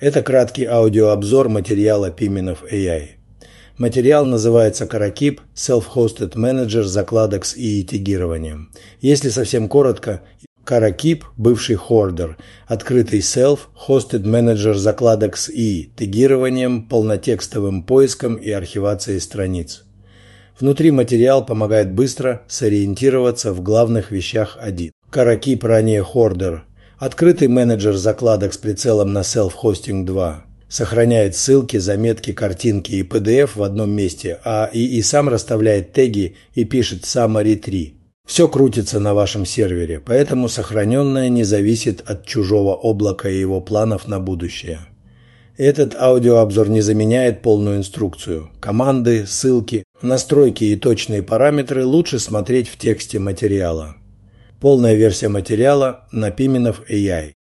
Это краткий аудиообзор материала Pimenov AI. Материал называется «Каракип. Self-Hosted Manager закладок с ИИ-тегированием». Если совсем коротко, Каракип, бывший Hoarder, открытый Self-Hosted Manager закладок с ИИ-тегированием, полнотекстовым поиском и архивацией страниц. Внутри материал помогает быстро сориентироваться в главных вещах 1. Каракип, ранее Hoarder. Открытый менеджер закладок с прицелом на Self-Hosting 2. Сохраняет ссылки, заметки, картинки и PDF в одном месте, а ИИ сам расставляет теги и пишет Summary 3. Все крутится на вашем сервере, поэтому сохраненное не зависит от чужого облака и его планов на будущее. Этот аудиообзор не заменяет полную инструкцию. Команды, ссылки, настройки и точные параметры лучше смотреть в тексте материала. Полная версия материала на Pimenov AI.